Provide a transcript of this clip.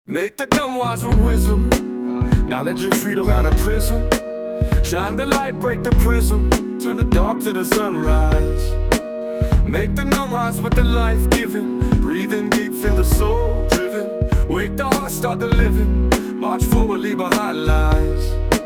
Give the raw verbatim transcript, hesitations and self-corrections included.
Make the dumb wise with wisdom. Knowledge and freedom out of prison. Shine the light, break the prism. Turn the dark to the sunrise. Make the numb rise with the life-giving. Breathing deep, feel the soul driven. Wake the heart, start the living. March forward, leave behind lies.